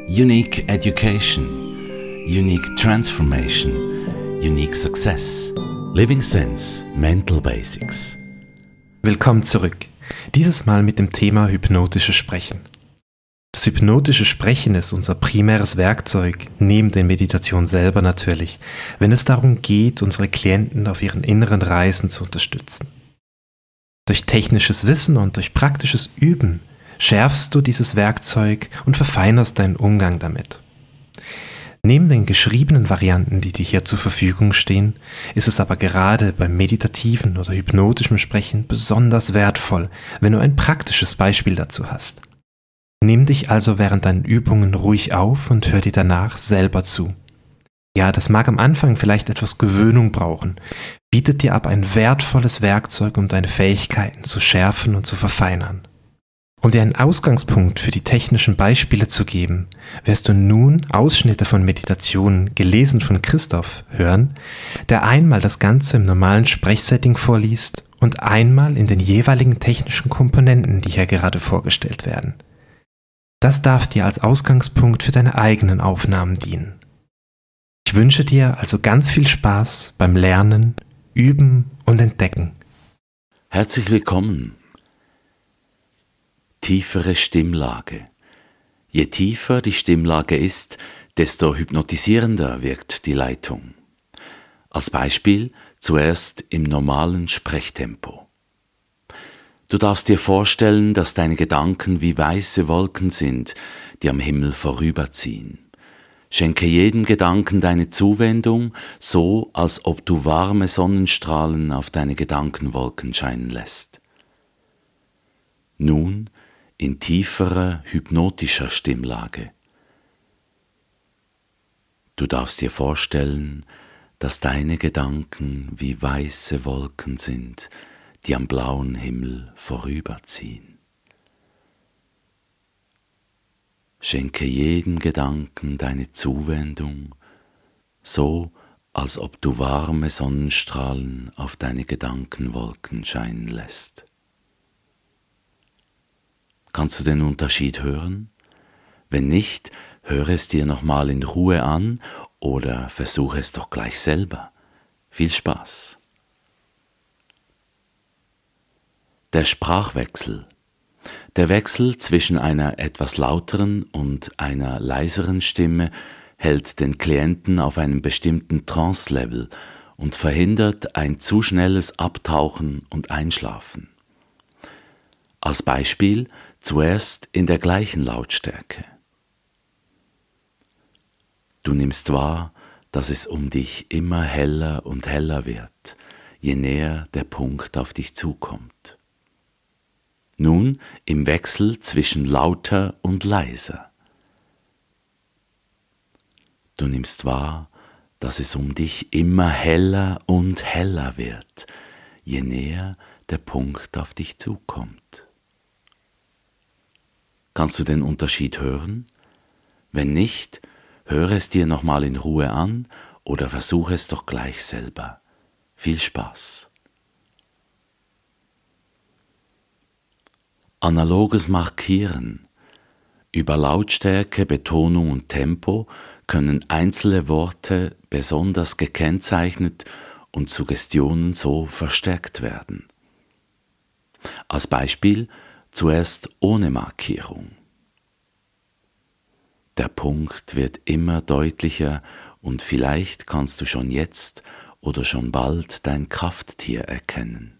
Unique Education, Unique Transformation, Unique Success, Living Sense, Mental Basics. Willkommen zurück. Dieses Mal mit dem Thema hypnotisches Sprechen. Das hypnotische Sprechen ist unser primäres Werkzeug, neben der Meditation selber natürlich, wenn es darum geht, unsere Klienten auf ihren inneren Reisen zu unterstützen. Durch technisches Wissen und durch praktisches Üben schärfst du dieses Werkzeug und verfeinerst deinen Umgang damit. Neben den geschriebenen Varianten, die dir hier zur Verfügung stehen, ist es aber gerade beim meditativen oder hypnotischen Sprechen besonders wertvoll, wenn du ein praktisches Beispiel dazu hast. Nimm dich also während deinen Übungen ruhig auf und hör dir danach selber zu. Ja, das mag am Anfang vielleicht etwas Gewöhnung brauchen, bietet dir aber ein wertvolles Werkzeug, um deine Fähigkeiten zu schärfen und zu verfeinern. Um dir einen Ausgangspunkt für die technischen Beispiele zu geben, wirst du nun Ausschnitte von Meditationen, gelesen von Christoph, hören, der einmal das Ganze im normalen Sprechsetting vorliest und einmal in den jeweiligen technischen Komponenten, die hier gerade vorgestellt werden. Das darf dir als Ausgangspunkt für deine eigenen Aufnahmen dienen. Ich wünsche dir also ganz viel Spaß beim Lernen, Üben und Entdecken. Herzlich willkommen. Tiefere Stimmlage. Je tiefer die Stimmlage ist, desto hypnotisierender wirkt die Leitung. Als Beispiel zuerst im normalen Sprechtempo. Du darfst dir vorstellen, dass deine Gedanken wie weiße Wolken sind, die am Himmel vorüberziehen. Schenke jedem Gedanken deine Zuwendung, so als ob du warme Sonnenstrahlen auf deine Gedankenwolken scheinen lässt. Nun in tieferer, hypnotischer Stimmlage. Du darfst dir vorstellen, dass deine Gedanken wie weiße Wolken sind, die am blauen Himmel vorüberziehen. Schenke jedem Gedanken deine Zuwendung, so als ob du warme Sonnenstrahlen auf deine Gedankenwolken scheinen lässt. Kannst du den Unterschied hören? Wenn nicht, höre es dir nochmal in Ruhe an oder versuche es doch gleich selber. Viel Spaß! Der Sprachwechsel. Der Wechsel zwischen einer etwas lauteren und einer leiseren Stimme hält den Klienten auf einem bestimmten Trance-Level und verhindert ein zu schnelles Abtauchen und Einschlafen. Als Beispiel zuerst in der gleichen Lautstärke. Du nimmst wahr, dass es um dich immer heller und heller wird, je näher der Punkt auf dich zukommt. Nun im Wechsel zwischen lauter und leiser. Du nimmst wahr, dass es um dich immer heller und heller wird, je näher der Punkt auf dich zukommt. Kannst du den Unterschied hören? Wenn nicht, höre es dir nochmal in Ruhe an oder versuche es doch gleich selber. Viel Spaß! Analoges Markieren. Über Lautstärke, Betonung und Tempo können einzelne Worte besonders gekennzeichnet und Suggestionen so verstärkt werden. Als Beispiel zuerst ohne Markierung. Der Punkt wird immer deutlicher und vielleicht kannst du schon jetzt oder schon bald dein Krafttier erkennen.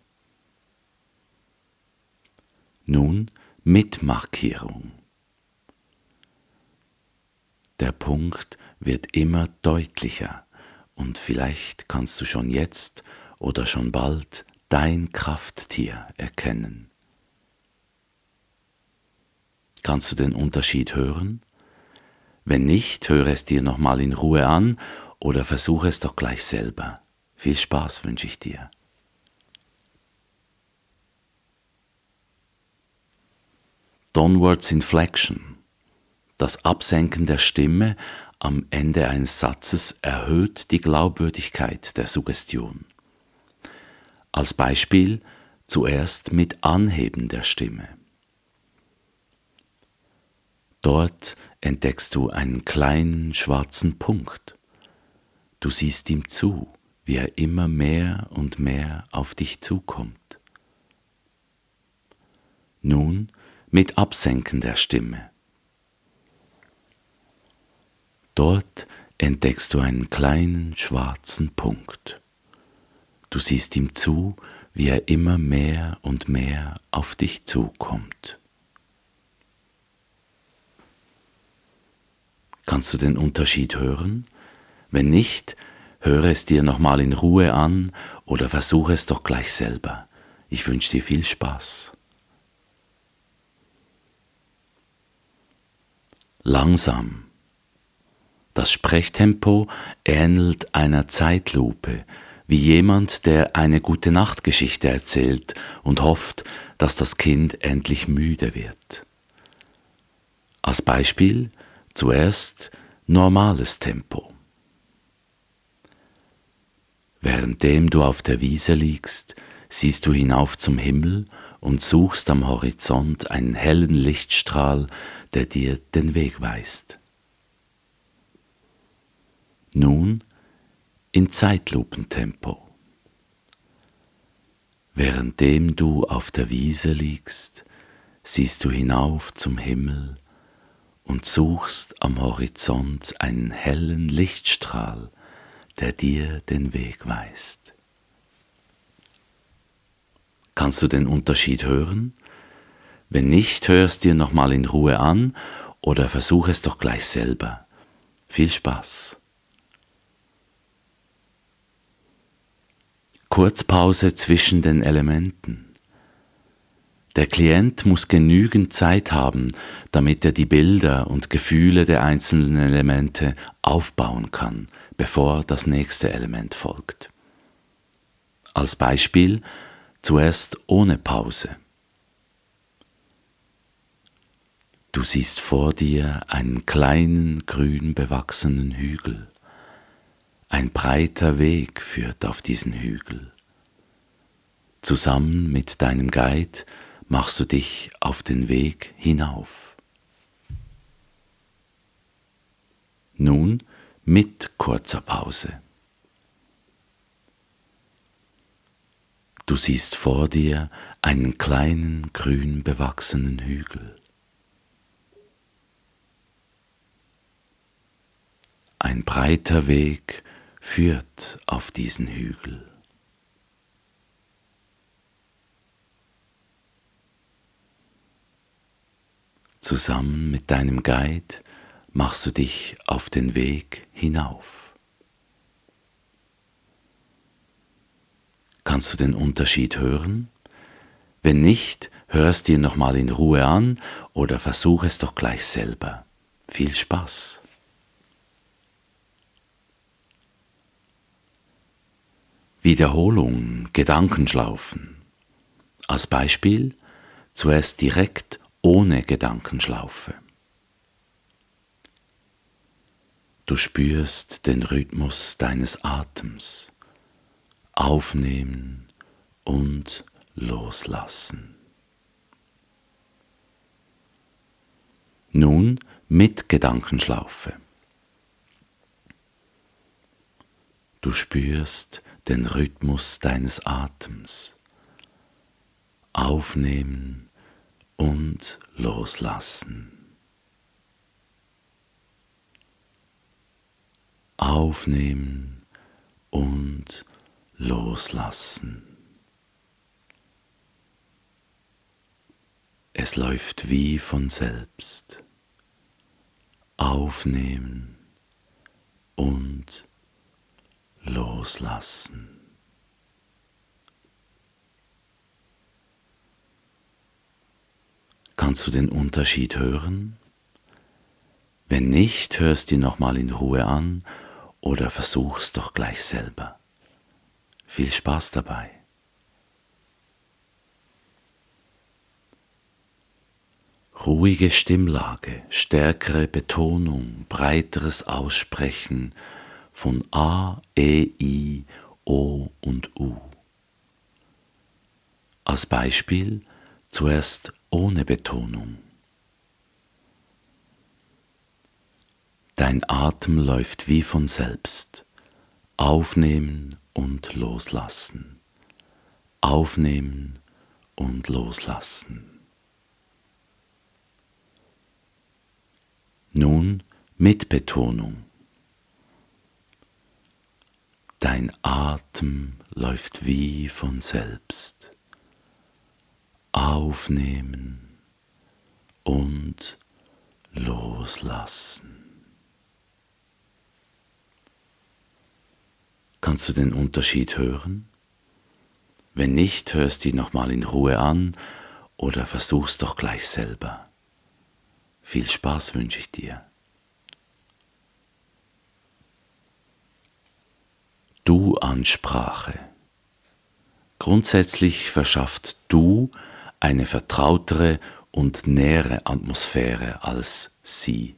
Nun mit Markierung. Der Punkt wird immer deutlicher und vielleicht kannst du schon jetzt oder schon bald dein Krafttier erkennen. Kannst du den Unterschied hören? Wenn nicht, höre es dir nochmal in Ruhe an oder versuche es doch gleich selber. Viel Spaß wünsche ich dir. Downwards Inflection. Das Absenken der Stimme am Ende eines Satzes erhöht die Glaubwürdigkeit der Suggestion. Als Beispiel zuerst mit Anheben der Stimme. Dort entdeckst du einen kleinen schwarzen Punkt. Du siehst ihm zu, wie er immer mehr und mehr auf dich zukommt. Nun mit Absenken der Stimme. Dort entdeckst du einen kleinen schwarzen Punkt. Du siehst ihm zu, wie er immer mehr und mehr auf dich zukommt. Kannst du den Unterschied hören? Wenn nicht, höre es dir nochmal in Ruhe an oder versuche es doch gleich selber. Ich wünsche dir viel Spaß. Langsam. Das Sprechtempo ähnelt einer Zeitlupe, wie jemand, der eine Gute-Nacht-Geschichte erzählt und hofft, dass das Kind endlich müde wird. Als Beispiel zuerst normales Tempo. Währenddem du auf der Wiese liegst, siehst du hinauf zum Himmel und suchst am Horizont einen hellen Lichtstrahl, der dir den Weg weist. Nun in Zeitlupentempo. Währenddem du auf der Wiese liegst, siehst du hinauf zum Himmel und suchst am Horizont einen hellen Lichtstrahl, der dir den Weg weist. Kannst du den Unterschied hören? Wenn nicht, hör es dir nochmal in Ruhe an oder versuch es doch gleich selber. Viel Spaß! Kurzpause zwischen den Elementen. Der Klient muss genügend Zeit haben, damit er die Bilder und Gefühle der einzelnen Elemente aufbauen kann, bevor das nächste Element folgt. Als Beispiel zuerst ohne Pause. Du siehst vor dir einen kleinen, grün bewachsenen Hügel. Ein breiter Weg führt auf diesen Hügel. Zusammen mit deinem Guide machst du dich auf den Weg hinauf. Nun mit kurzer Pause. Du siehst vor dir einen kleinen, grün bewachsenen Hügel. Ein breiter Weg führt auf diesen Hügel. Zusammen mit deinem Guide machst du dich auf den Weg hinauf. Kannst du den Unterschied hören? Wenn nicht, hör es dir nochmal in Ruhe an oder versuch es doch gleich selber. Viel Spaß! Wiederholung, Gedankenschlaufen. Als Beispiel zuerst direkt ohne Gedankenschlaufe. Du spürst den Rhythmus deines Atems. Aufnehmen und loslassen. Nun mit Gedankenschlaufe. Du spürst den Rhythmus deines Atems. Aufnehmen und loslassen. Aufnehmen und loslassen. Es läuft wie von selbst. Aufnehmen und loslassen. Kannst du den Unterschied hören? Wenn nicht, hör es dir nochmal in Ruhe an oder versuch's doch gleich selber. Viel Spaß dabei. Ruhige Stimmlage, stärkere Betonung, breiteres Aussprechen von A, E, I, O und U. Als Beispiel zuerst ohne Betonung. Dein Atem läuft wie von selbst. Aufnehmen und loslassen. Aufnehmen und loslassen. Nun mit Betonung. Dein Atem läuft wie von selbst. Aufnehmen und loslassen. Kannst du den Unterschied hören? Wenn nicht, hörst ihn nochmal in Ruhe an oder versuch's doch gleich selber. Viel Spaß wünsche ich dir. Du-Ansprache. Grundsätzlich verschafft Du eine vertrautere und nähere Atmosphäre als Sie.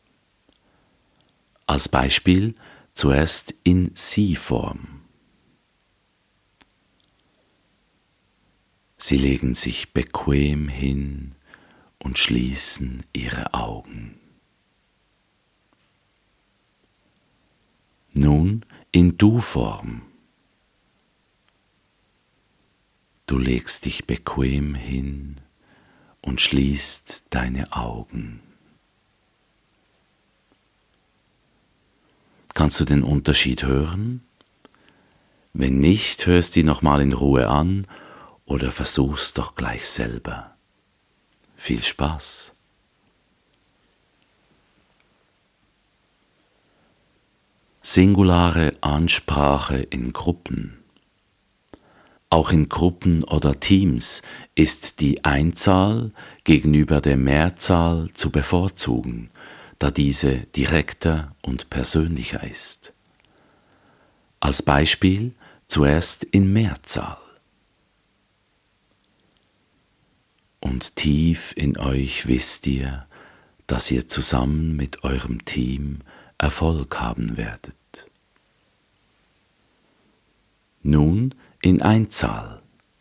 Als Beispiel zuerst in Sie-Form. Sie legen sich bequem hin und schließen ihre Augen. Nun in Du-Form. Du legst dich bequem hin und schließt deine Augen. Kannst du den Unterschied hören? Wenn nicht, hörst ihn nochmal in Ruhe an oder versuch's doch gleich selber. Viel Spaß! Singulare Ansprache in Gruppen. Auch in Gruppen oder Teams ist die Einzahl gegenüber der Mehrzahl zu bevorzugen, da diese direkter und persönlicher ist. Als Beispiel zuerst in Mehrzahl. Und tief in euch wisst ihr, dass ihr zusammen mit eurem Team Erfolg haben werdet. Nun in Einzahl.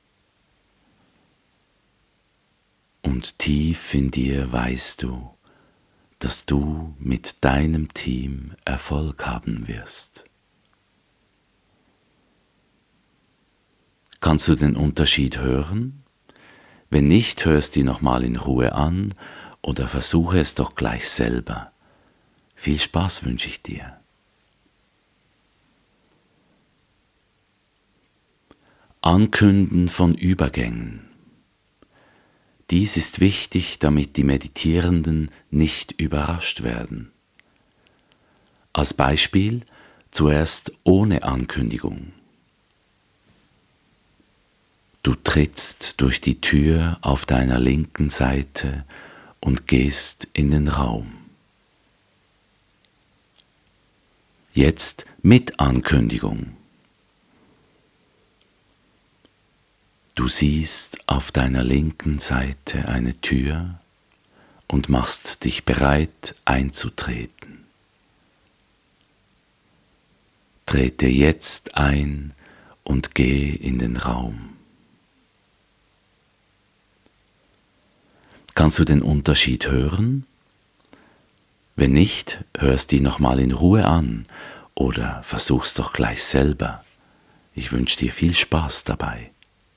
Und tief in dir weißt du, dass du mit deinem Team Erfolg haben wirst. Kannst du den Unterschied hören? Wenn nicht, hörst ihn nochmal in Ruhe an oder versuche es doch gleich selber. Viel Spaß wünsche ich dir. Ankünden von Übergängen. Dies ist wichtig, damit die Meditierenden nicht überrascht werden. Als Beispiel zuerst ohne Ankündigung. Du trittst durch die Tür auf deiner linken Seite und gehst in den Raum. Jetzt mit Ankündigung. Du siehst auf deiner linken Seite eine Tür und machst dich bereit einzutreten. Trete jetzt ein und geh in den Raum. Kannst du den Unterschied hören? Wenn nicht, hörst ihn nochmal in Ruhe an oder versuch's doch gleich selber. Ich wünsche dir viel Spaß dabei.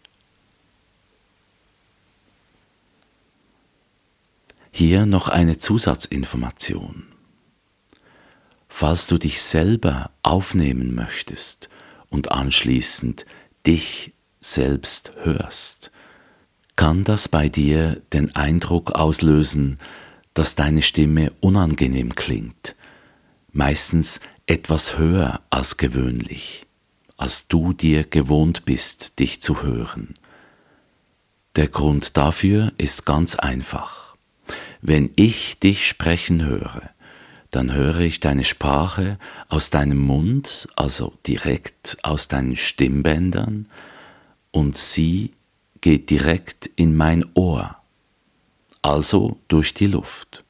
Hier noch eine Zusatzinformation. Falls du dich selber aufnehmen möchtest und anschließend dich selbst hörst, kann das bei dir den Eindruck auslösen, dass deine Stimme unangenehm klingt, meistens etwas höher als gewöhnlich, als du dir gewohnt bist, dich zu hören. Der Grund dafür ist ganz einfach. Wenn ich dich sprechen höre, dann höre ich deine Sprache aus deinem Mund, also direkt aus deinen Stimmbändern, und sie geht direkt in mein Ohr, also durch die Luft.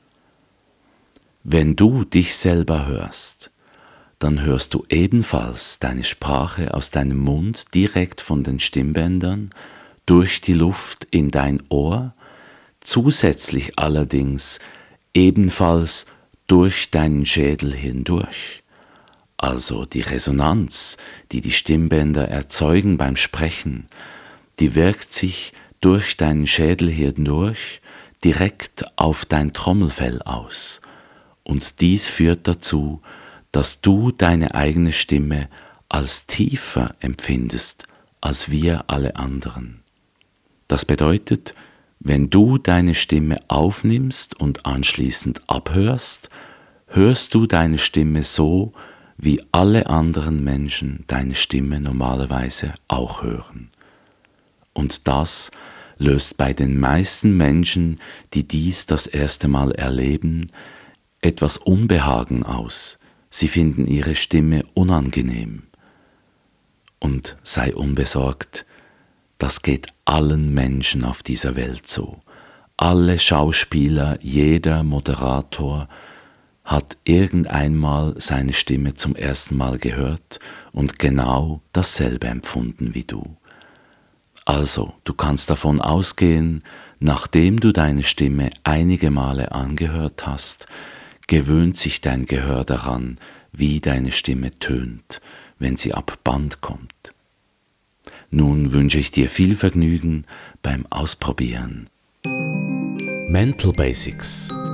Wenn du dich selber hörst, dann hörst du ebenfalls deine Sprache aus deinem Mund direkt von den Stimmbändern durch die Luft in dein Ohr, zusätzlich allerdings ebenfalls durch deinen Schädel hindurch. Also die Resonanz, die die Stimmbänder erzeugen beim Sprechen, die wirkt sich durch deinen Schädel hindurch direkt auf dein Trommelfell aus. Und dies führt dazu, dass du deine eigene Stimme als tiefer empfindest als wir alle anderen. Das bedeutet, wenn du deine Stimme aufnimmst und anschließend abhörst, hörst du deine Stimme so, wie alle anderen Menschen deine Stimme normalerweise auch hören. Und das löst bei den meisten Menschen, die dies das erste Mal erleben, etwas Unbehagen aus. Sie finden ihre Stimme unangenehm. Und sei unbesorgt, das geht allen Menschen auf dieser Welt so. Alle Schauspieler, jeder Moderator hat irgendeinmal seine Stimme zum ersten Mal gehört und genau dasselbe empfunden wie du. Also, du kannst davon ausgehen, nachdem du deine Stimme einige Male angehört hast, gewöhnt sich dein Gehör daran, wie deine Stimme tönt, wenn sie ab Band kommt. Nun wünsche ich dir viel Vergnügen beim Ausprobieren. Mental Basics